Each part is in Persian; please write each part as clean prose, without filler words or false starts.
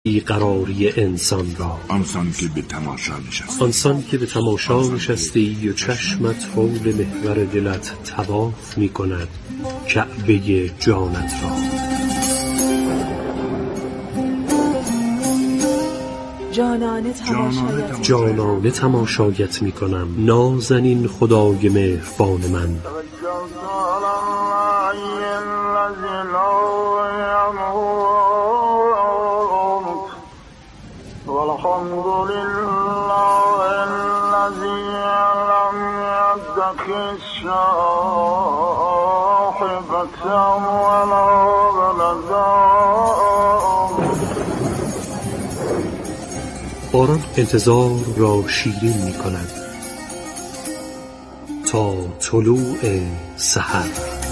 بیقراری انسان را، آنسان که به تماشا نشستی، آنسان که به تماشا نشستی و چشمت حول محور دلت طواف می کند کعبه جانت را. جانانه تماشایت می کنم نازنین خدای مهربان من. والحمد لله الذي لم يتخذ صاحبة ولا ولدا. باران انتظار را شیرین می کند تا طلوع سحر.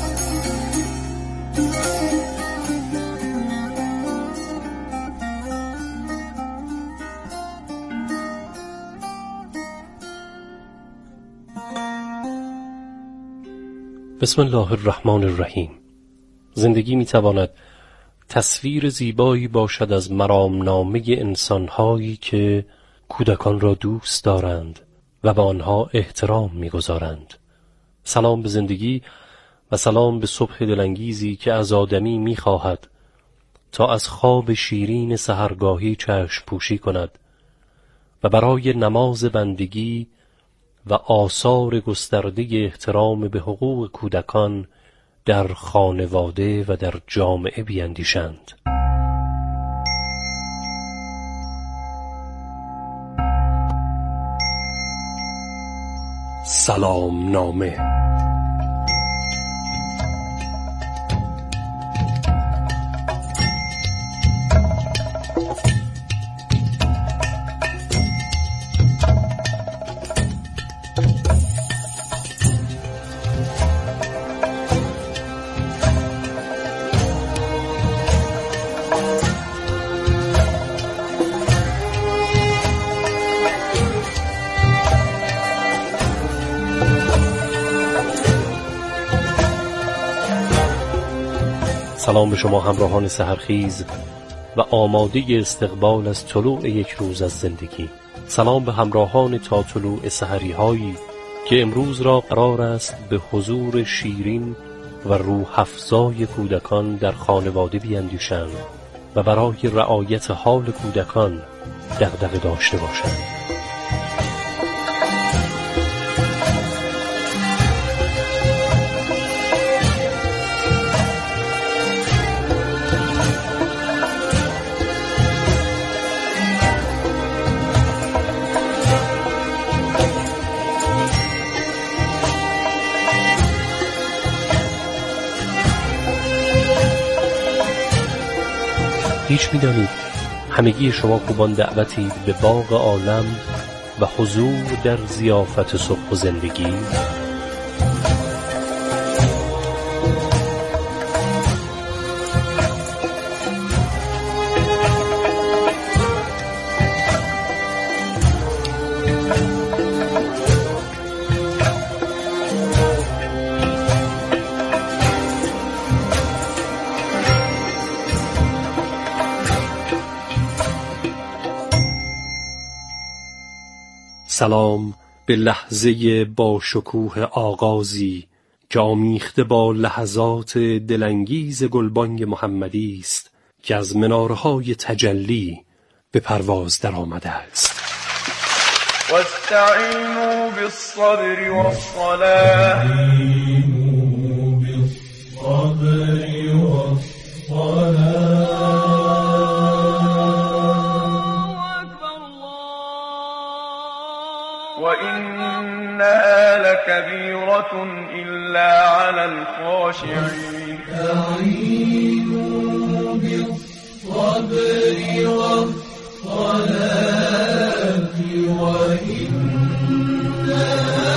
بسم الله الرحمن الرحیم. زندگی می تواند تصویر زیبایی باشد از مرامنامه انسان‌هایی که کودکان را دوست دارند و به آنها احترام می‌گذارند. سلام به زندگی و سلام به صبح دلانگیزی که از آدمی می‌خواهد تا از خواب شیرین سحرگاهی چشم پوشی کند و برای نماز بندگی و آثار گسترده احترام به حقوق کودکان در خانواده و در جامعه بیندیشند. سلام نامه. سلام به شما همراهان سحرخیز و آماده استقبال از طلوع یک روز از زندگی. سلام به همراهان تا طلوع سحری هایی که امروز را قرار است به حضور شیرین و روح افزای کودکان در خانواده بیندیشند و برای رعایت حال کودکان دغدغه داشته باشند. هیچ می‌دانید همگی شما خوبان دعوتید به باغ عالم و حضور در ضیافت صبح و زندگی. سلام به لحظه با شکوه آغازی که آمیخته با لحظات دلانگیز گلبانگ محمدی است که از منارهای تجلی به پرواز در آمده است. واستعینوا بالصبر والصلاة. وإنها لكبيرة إلا على الخاشعين. استعينوا بالصبر والصلاة وإنها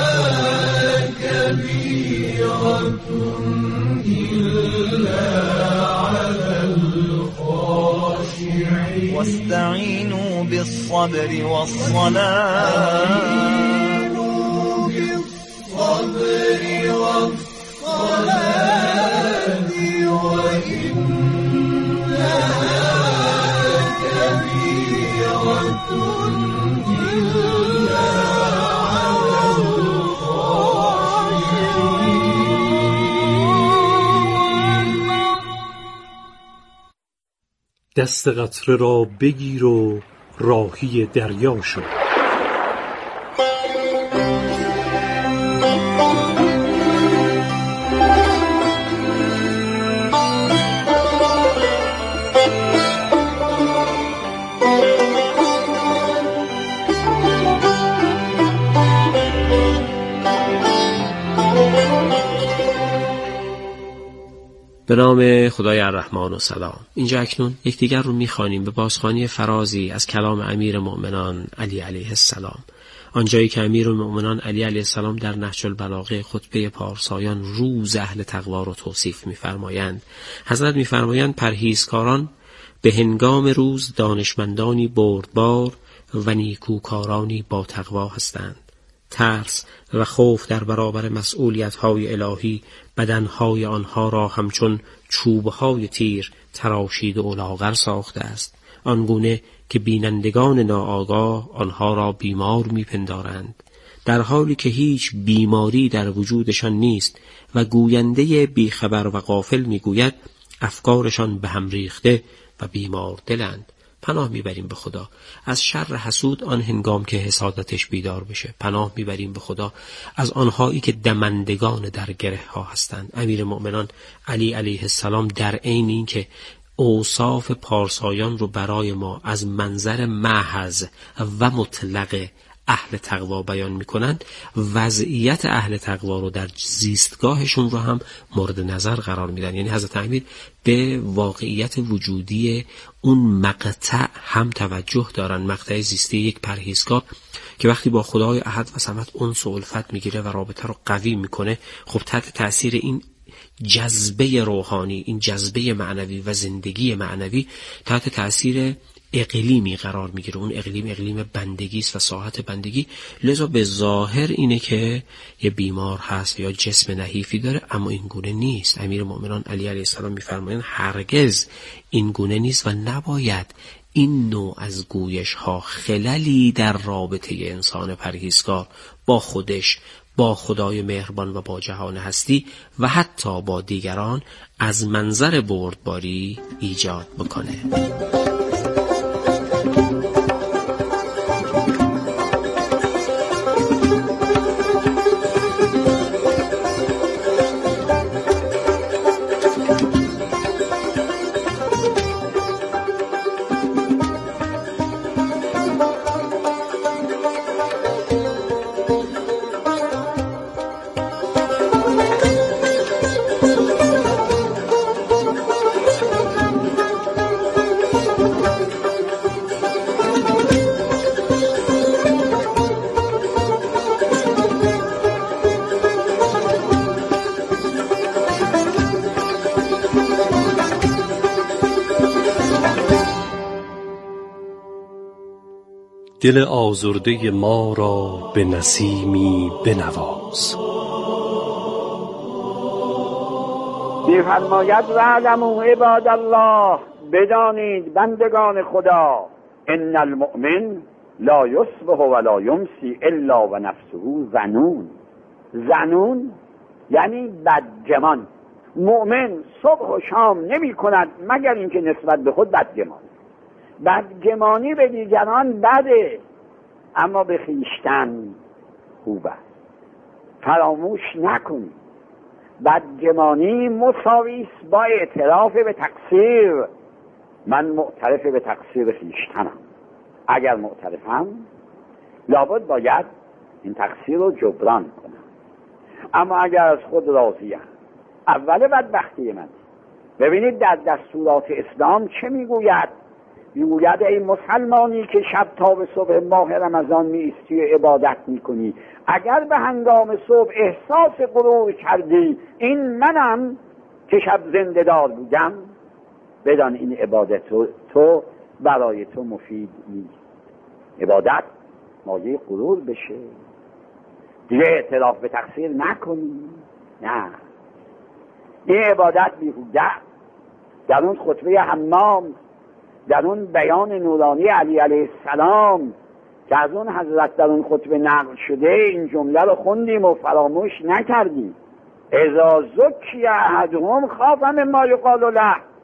لكبيرة إلا على الخاشعين. واستعينوا بالصبر والصلاة. وإنها دست قطره را بگیر و راهی دریا شو. به نام خدای الرحمن و سلام. اینجا اکنون یکدیگر رو میخوانیم به بازخوانی فرازی از کلام امیر مؤمنان علی علیه السلام، آنجایی که امیر المؤمنان علی علیه السلام در نهج البلاغه خطبه پارسایان روز اهل تقوا رو توصیف می‌فرمایند. حضرت می‌فرمایند پرهیزکاران به هنگام روز دانشمندانی بردبار و نیکوکارانی با تقوا هستند. ترس و خوف در برابر مسئولیت‌های الهی بدنهای آنها را همچون چوب‌های تیر تراشید و لاغر ساخته است، آنگونه که بینندگان ناآگاه آنها را بیمار می‌پندارند، در حالی که هیچ بیماری در وجودشان نیست و گوینده بیخبر و غافل می‌گوید افکارشان به هم ریخته و بیمار دلند. پناه میبریم به خدا از شر حسود آن هنگام که حسادتش بیدار بشه. پناه میبریم به خدا از آنهایی که دمندگان در گره ها هستند. امیر مؤمنان علی علیه السلام در عین این که اوصاف پارسایان رو برای ما از منظر محض و مطلق اهل تقوا بیان میکنند، وضعیت اهل تقوا رو در زیستگاهشون رو هم مورد نظر قرار میدن. یعنی حضرت امیر به واقعیت وجودی اون مقطع هم توجه دارن، مقطع زیستی یک پرهیزکار که وقتی با خدای احد و صمد انس و الفت میگیره و رابطه رو قوی میکنه، خب تحت تأثیر این جذبه روحانی، این جذبه معنوی و زندگی معنوی تحت تأثیر اقلیمی قرار میگیره. اون اقلیم بندگی است و ساحت بندگی، لذا به ظاهر اینه که یه بیمار هست یا جسم نحیفی داره، اما این گونه نیست. امیر مؤمنان علی علیه السلام میفرمایند هرگز این گونه نیست و نباید این نوع از گویش ها خللی در رابطه انسان پرهیزکار با خودش، با خدای مهربان و با جهان هستی و حتی با دیگران از منظر بردباری ایجاد بکنه. دل آزرده ما را به نسیمی بنواز. می‌فرماید وَاعْلَمُوا عباد الله، بدانید بندگان خدا، ان المؤمن لا یصبح ولا یمسی الا و نفسه ظنون. ظنون یعنی بدگمان. مؤمن صبح و شام نمی کند مگر اینکه نسبت به خود بدگمان. بدگمانی به دیگران بده، اما به خویشتن خوب است. فراموش نکنید بدگمانی مساوی است با اعتراف به تقصیر. من معترف به تقصیر خویشتنم. اگر معترفم لابد باید این تقصیر رو جبران کنم. اما اگر از خود راضیم، اول بدبختی من. ببینید در دستورات اسلام چه میگوید؟ میگوید ای مسلمانی که شب تا به صبح ماه رمضان می‌ایستی و عبادت می‌کنی، اگر به هنگام صبح احساس غرور کردی این منم که شب زنده دار بودم، بدان این عبادت تو برای تو مفید نیست. عبادت مایه غرور بشه، دیگه اعتراف به تقصیر نکنی. نه، این عبادت بیهوده. در اون خطبه حمام، در اون بیان نورانی علی علیه السلام که از اون حضرت در اون خطبه نقل شده، این جمله رو خوندیم و فراموش نکردیم. اذا زکی احدهم خاف مما یقال له.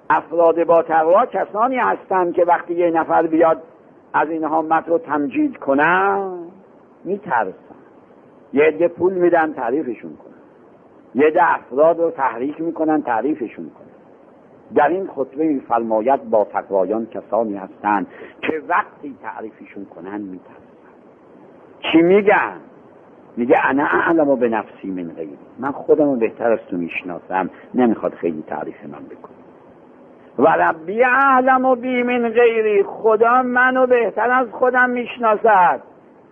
افراد با تقوا کسانی هستند که وقتی یه نفر بیاد از اینها مدح و تمجید کنن میترسن، یه عده پول میدن تعریفشون کنن، یه عده افراد رو تحریک میکنن تعریفشون کنن. در این خطبه میفرماید با تقوایان کسانی هستند که وقتی تعریفشون کنن میترسن. چی میگن؟ میگه انا اعلم به نفسی من غیری، من خودم رو بهتر از تو میشناسم، نمیخواد خیلی تعریف من بکنی. و ربی اعلم بی من غیری، خدا منو بهتر از خودم میشناسد.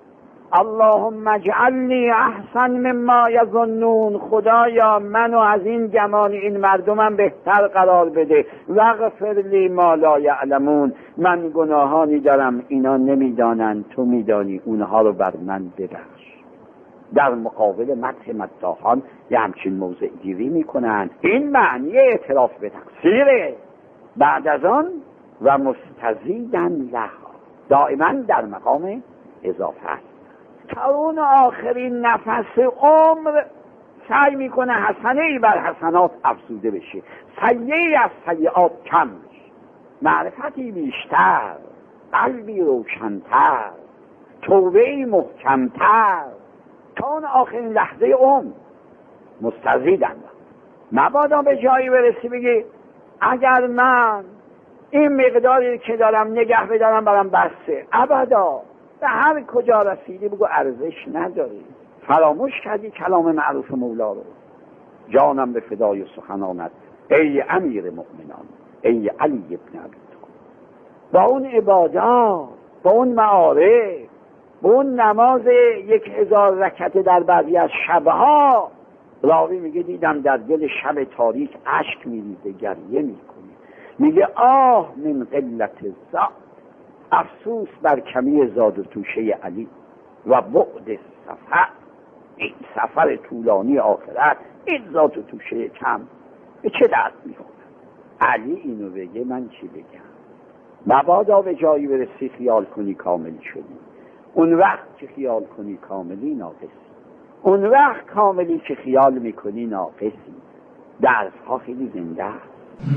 اللهم اجعلنی احسن مما یظنون، خدایا منو از این گمان این مردمم بهتر قرار بده. واغفر لی ما لا یعلمون، من گناهانی دارم اینا نمیدانن، تو میدانی، اونها رو بر من ببخش. در مقابل مدح مداحان یه همچین موضع گیری میکنن. این معنی اعتراف به تقصیره. بعد از آن و مستزیدن لها، دائما در مقام اضافه است. تا اون آخرین نفس عمر سعی میکنه حسنه ای بر حسنات افزوده بشه، سیئه‌ای از سیئات کم بشه، معرفتی بیشتر، قلبی روشنتر، توبه‌ای محکمتر، تا اون آخرین لحظه عمر مستزیدن. مبادا به جایی برسی بگی اگر من این مقداری که دارم نگه بدارم برام بسه. ابدا، به هر کجا رسیدی بگو ارزش نداری. فراموش کردی کلام معروف مولا رو. جانم به فدای سخنانت ای امیر مؤمنان، ای علی ابن ابی طالب. با اون عبادات، با اون معارف، با اون نماز 1000 رکعت در بعضی از شبها، راوی میگه دیدم در دل شب تاریک اشک میریزه، گریه میکنه، میگه آه من قلت زاد، افسوس بر کمی زاد و توشه علی و بعد سفر، این سفر طولانی آخرت، این زاد و توشه کم به چه درد میخوره؟ علی اینو بگه من چی بگم؟ مبادا به جایی برسی خیال کنی کاملی شدی. اون وقت که خیال کنی کاملی ناقصی، اون وقت کاملی که خیال میکنی ناقصی. درس ها خیلی زنده است.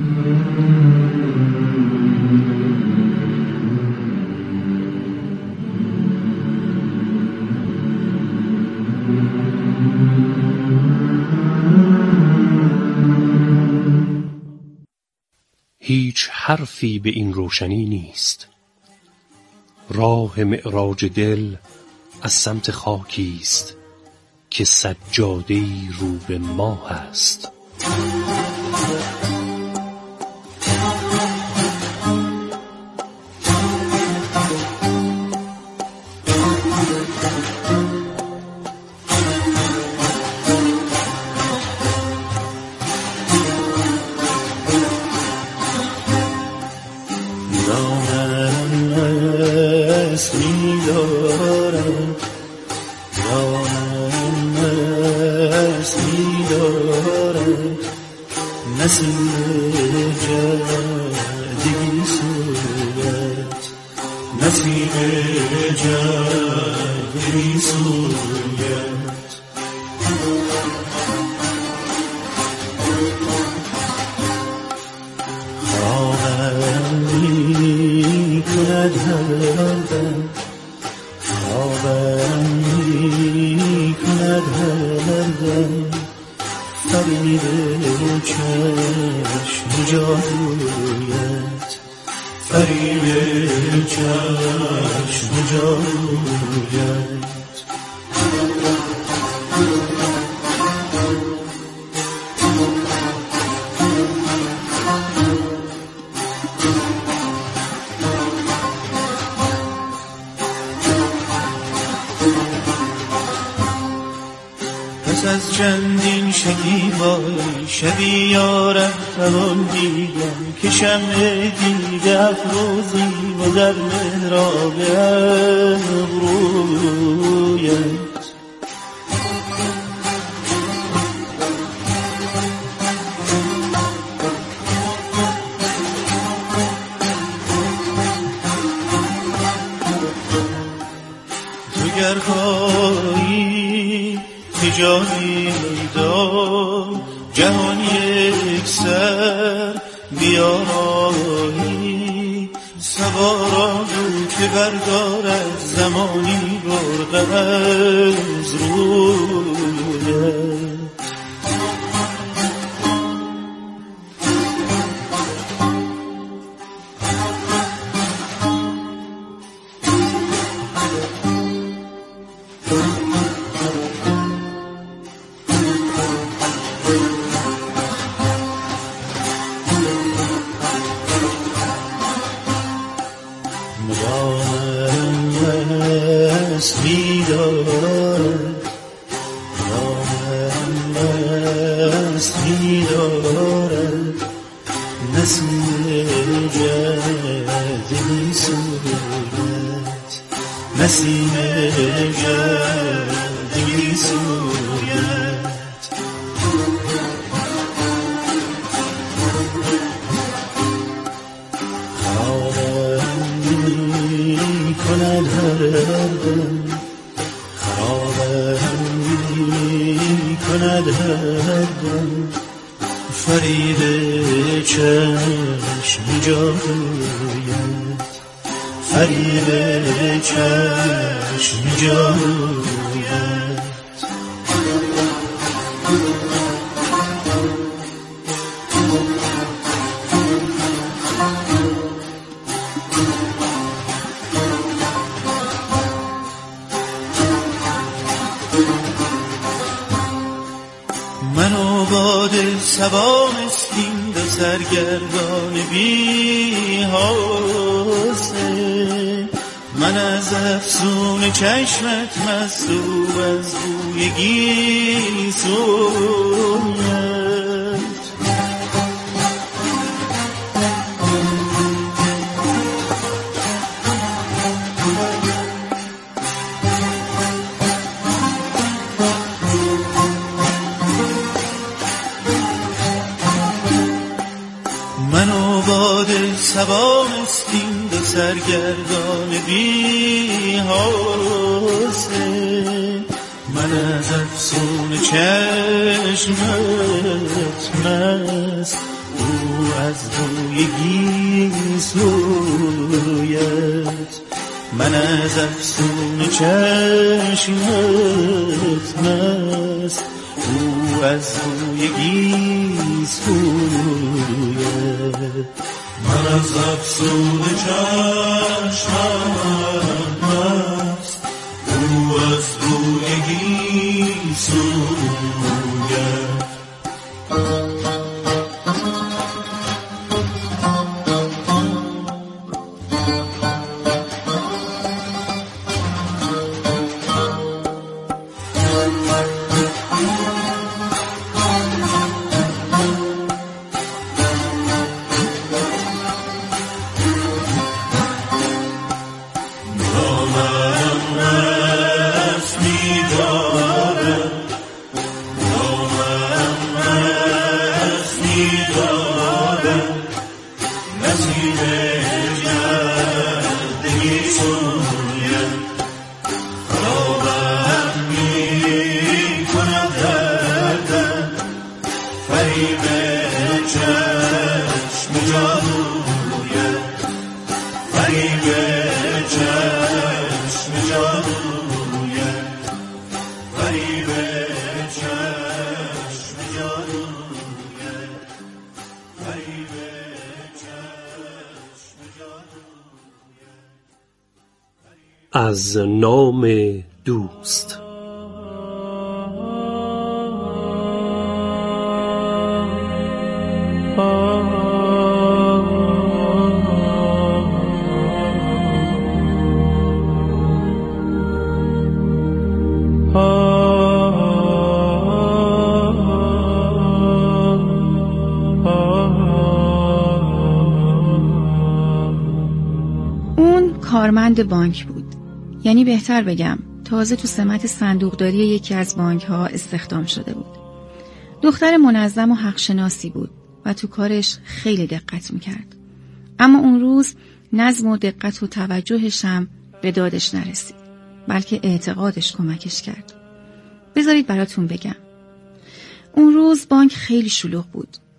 هیچ حرفی به این روشنی نیست. راه معراج دل از سمت خاکیست که سجاده‌ای رو به ماه است. از چندین شکیبای شبی یارم توان دیدم که شمع دیده افروزی و در محراب ابرویت تو گر خواهی جانی دار جهان یک سر بیا بیایی سوارا رو که بردارد زمانی برقه از رویه. نسیم جدی سویت خرابم می کند هر دم، خرابم می کند هر دم، فرید چشم جادویت، فرید چشم جادویت. من و باد صبامستیم دو سرگردان بی حوصله، من از افسون چشمت مصلوب از بوی گیسویت. من و باد صبامستیم دو سرگردان بی حوصله، من از افسون چشمت مست، او از بوی گیسویت. من از افسون چشمت مست، او از بوی گیسویت. من از افسون چشمت مست، او از بوی گیسویت. از نام دوست. اون کارمند بانک بود، یعنی بهتر بگم تازه تو سمت صندوقداری یکی از بانک‌ها استخدام شده بود. دختر منظم و حقشناسی بود و تو کارش خیلی دقت میکرد. اما اون روز نظم و دقت و توجهش هم به دادش نرسید، بلکه اعتقادش کمکش کرد. بذارید براتون بگم. اون روز بانک خیلی شلوغ بود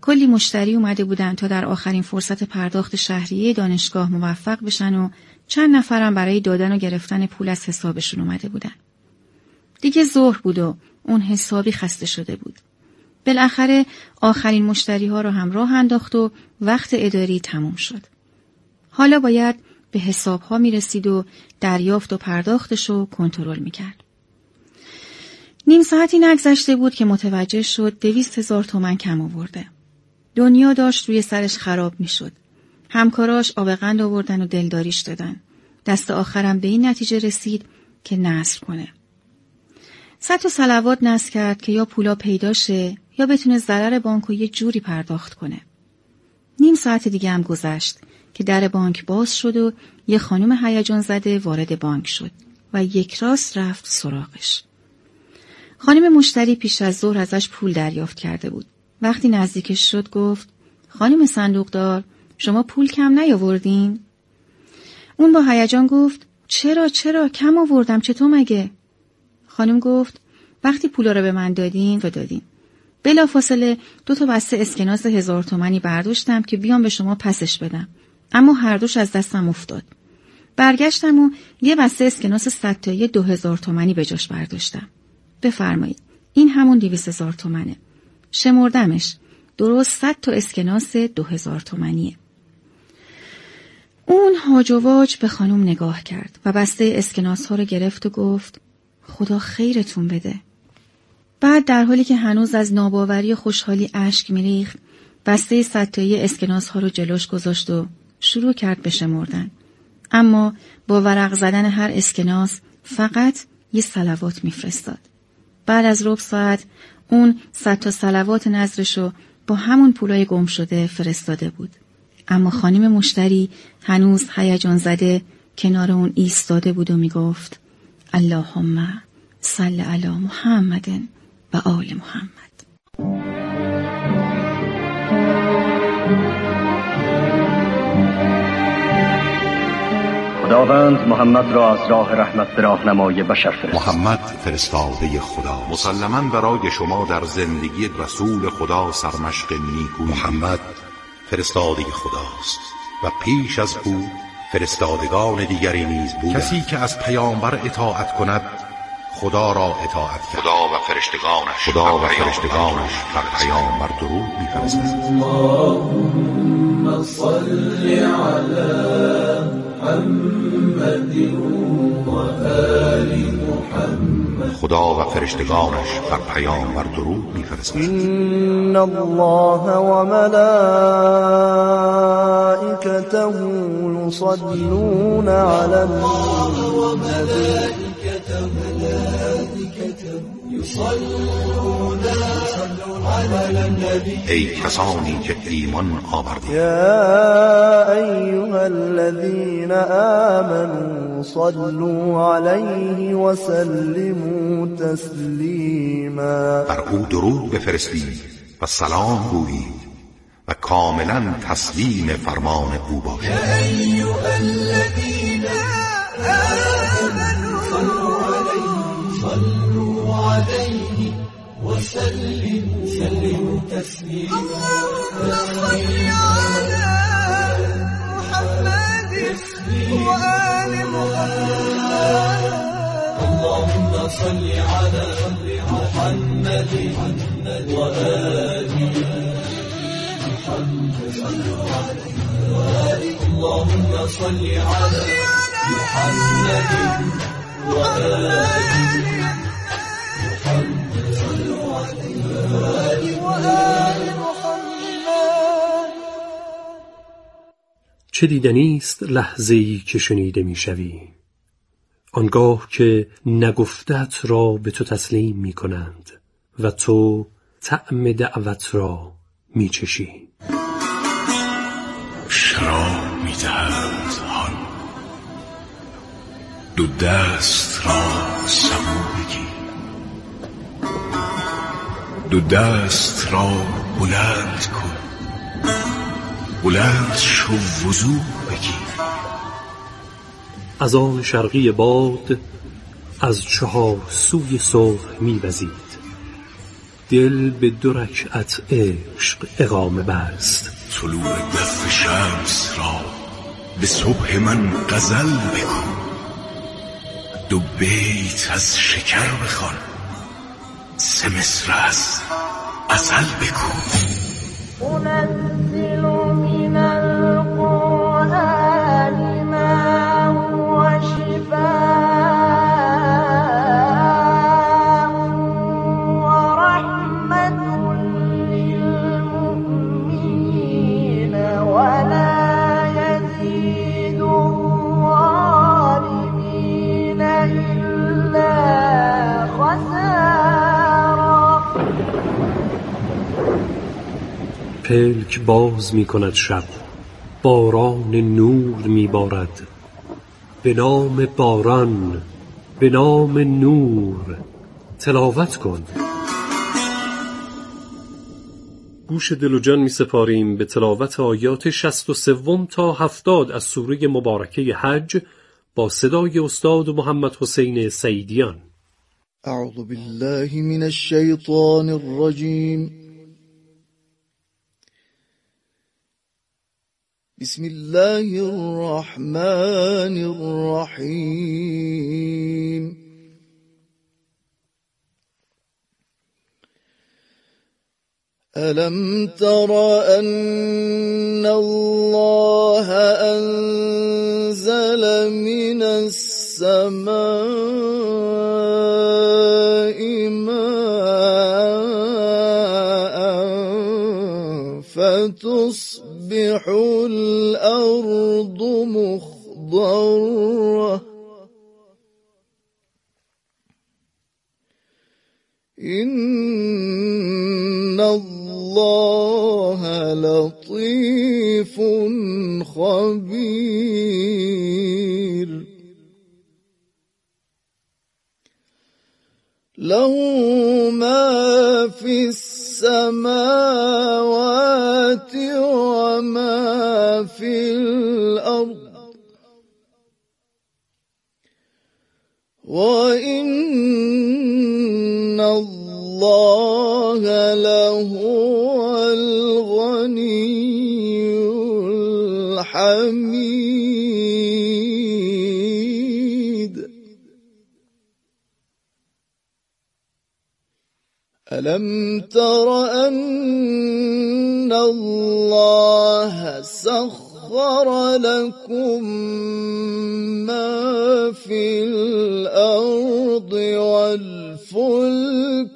کلی مشتری اومده بودن تا در آخرین فرصت پرداخت شهریه دانشگاه موفق بشن و چند نفرم برای دادن و گرفتن پول از حسابشون اومده بودن. دیگه ظهر بود و اون حسابی خسته شده بود. بالاخره آخرین مشتری ها رو هم راه انداخت و وقت اداری تموم شد. حالا باید به حساب ها می رسید و دریافت و پرداختش رو کنترل می کرد. نیم ساعتی نگذشته بود که متوجه شد 200,000 تومان کم آورده. دنیا داشت روی سرش خراب می شد. همکاراش آب قند آوردن و دلداریش دادن. دست آخرم به این نتیجه رسید که نصر کنه. 100 تا صلوات نصر کرد که یا پولا پیدا شه یا بتونه ضرر بانک رو یه جوری پرداخت کنه. نیم ساعت دیگه هم گذشت که در بانک باز شد و یه خانم هیجان زده وارد بانک شد و یک راست رفت سراغش. خانم مشتری پیش از ظهر ازش پول دریافت کرده بود. وقتی نزدیکش شد گفت: خانم صندوقدار، شما پول کم نیاوردین؟ اون با هیجان گفت: چرا کم آوردم، چطور مگه؟ خانم گفت: وقتی پولا رو به من دادین بلافاصله 2 بسته اسکناس 1000 تومانی برداشتم که بیام به شما پسش بدم، اما هر دوش از دستم افتاد. برگشتم و یه بسته اسکناس 100 تایی 2000 تومانی به جاش برداشتم. بفرمایید، این همون 200,000 تومانه. شمردمش، درست 100 تا اسکناس 2000 تومانیه. اون هاج و واج به خانم نگاه کرد و بسته اسکناس ها رو گرفت و گفت: خدا خیرتون بده. بعد در حالی که هنوز از ناباوری و خوشحالی اشک میریخت، بسته 100 تایی اسکناس ها رو جلوش گذاشت و شروع کرد به شمردن. اما با ورق زدن هر اسکناس فقط یه صلوات میفرستاد. بعد از ربع ساعت اون 100 تا صلوات نذرشو با همون پولای گم شده فرستاده بود. اما خانم مشتری هنوز هیجان زده کنار اون ایستاده بود و میگفت: اللهم صل علی محمد و آل محمد. خداوند محمد را از راه رحمت به راهنمای بشر فرستاد. محمد فرستاده خدا مسلماً برای شما در زندگی رسول خدا سرمشق نیکو. محمد فرستاده خداست و پیش از او فرستادگان دیگری نیز بود. کسی که از پیامبر اطاعت کند خدا را اطاعت کرد. خدا و فرشتگانش بر پیامبر درود می‌فرستند. اللهم صل علی محمد و آل محمد. خدا و فرشتگانش بر پیامبر درود می‌فرستند. ان الله و ملائکته یصلون علی النبی ای کسانی که ایمان آوردید، یا ایها الذین آمنوا صلوا علیه و سلموا تسلیما. بر او درود بفرستید و سلام گویید و کاملا تسلیم فرمان او باشید. یا ایها الذین آمنوا صلوا علیه و سلموا تسلیما. اللهم صل علی محمد و آل محمد. اللهم صل علی محمد و آل محمد. اللهم صل علی محمد و آل محمد. چه دیدنی است لحظه‌ای که شنیده می‌شوی، آنگاه که نگفتت را به تو تسلیم می‌کنند و تو طعم دعوت را می‌چشی. شراب می‌دهند حال، دو دست را سبو بگیر، دو دست را بلند کن، بلند شو وضو بگیر. از آن شرقی باد از 4 سوی صبح می‌وزید، دل به 2 رکعت عشق اقامه بست. طلوع دف شمس را به صبح من غزل بکن، 2 بیت از شکر بخوان، 3 مصرع از عسل بکن. أنزل من القرآن ما هو شفاء ورحمة للمؤمنين ولا يزيد الظالمين إلا خسارا. پلک باز می کند شب، باران نور می بارد. به نام باران، به نام نور تلاوت کن. گوش دل و جان می سپاریم به تلاوت آیات 63 تا 70 از سوره مبارکه حج با صدای استاد محمد حسین سیدیان. اعوذ بالله من الشیطان الرجیم. بسم الله الرحمن الرحیم. ألم تر أن الله أنزل من السماء ماء فتصبح الأرض مخضرة إن الله لطيف خبير. له ما في السماوات وما في الأرض وإن الله لهو الغني الحميد. ألم تر أن الله سخر لكم ما في الأرض والفلك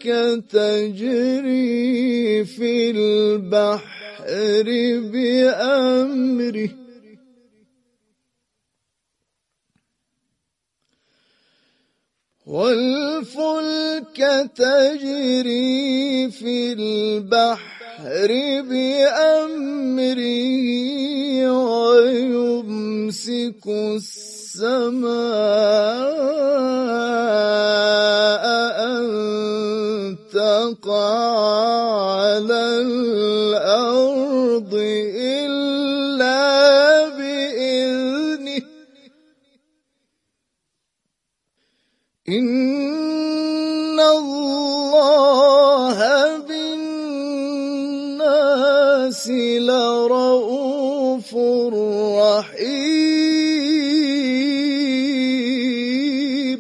تجري في البحر بأمره والفلك تجري في البحر بأمره ويمسك السماء أن تقع على الأرض إلا بإذنه إن الله بالناس لرؤوف رحيم.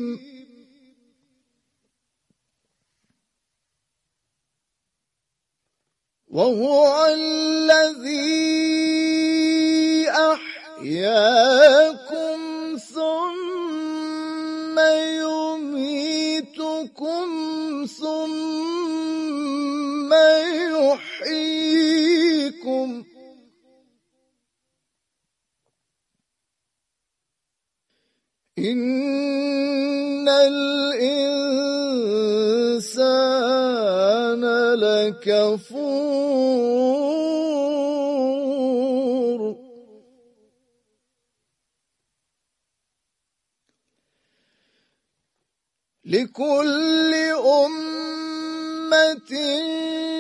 وهو الذي أحياكم ثم يميتكم ثم يحييكم إن الإنسان لكفور. لكل أمة